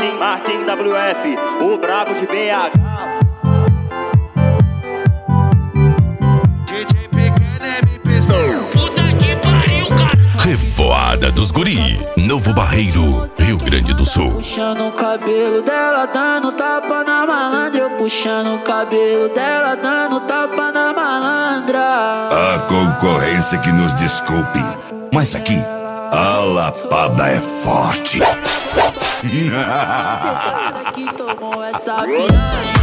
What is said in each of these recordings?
Marquinhos WS, o brabo de BH. DJ Pequeno MP. Puta que pariu, cara. Revoada dos Guri, Novo Barreiro, Rio Grande do Sul. Puxando o cabelo dela, dando tapa na malandra. Eu puxando o cabelo dela, dando tapa na malandra. A concorrência que nos desculpe, mas aqui a lapada é forte. Você que tomou essa piranha.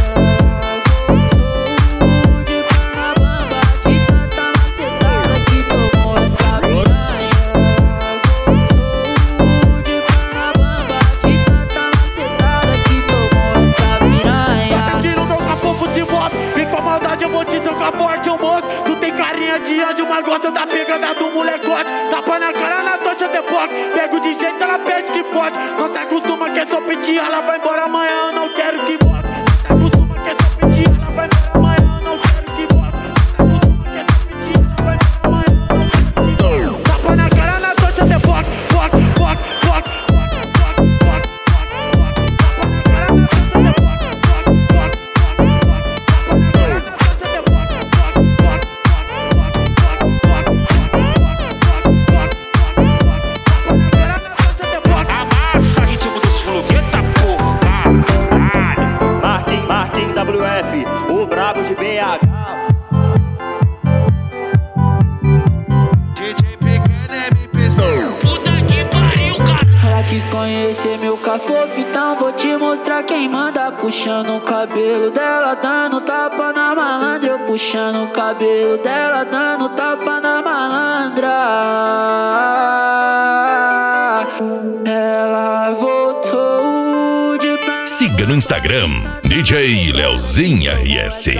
Eu vou te jogar forte, ô moço. Tu tem carinha de anjo, mas gosta da pegada do molecote. Tapa na cara, na tocha de foco. Pego de jeito, ela pede que pode. Não se acostuma que é só pedir, ela vai embora amanhã, eu não quero que volte. Não se acostuma que é só pedir, ela vai embora amanhã, eu não quero que volte. Não se acostuma que é só pedir, ela vai embora amanhã, eu não quero que volte. Tapa na cara, na tocha de foco. Foco, foco, foco, foco, foco, foco, foco. Tapa na cara, na tocha de foco. O brabo de BH. DJ Pequeno MP. Puta que pariu, cara. Ela quis conhecer meu cafofo, então vou te mostrar quem manda. Puxando o cabelo dela, dando tapa na malandra. Eu puxando o cabelo dela, dando tapa na malandra. Ela voltou de... Siga no Instagram, DJ Leozinho RS.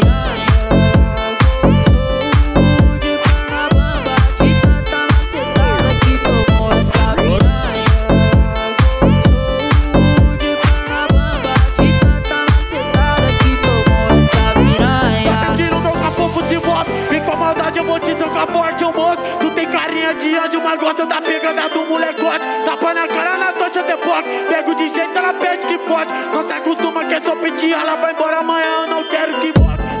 Eu vou te jogar forte, ô moço. Tu tem carinha de anjo, mas gosta da pegada do molecote. Tapa na cara, na tocha de foco. Pego de jeito, ela pede que pode. Não se acostuma que é só pedir, ela vai embora amanhã, eu não quero que volte.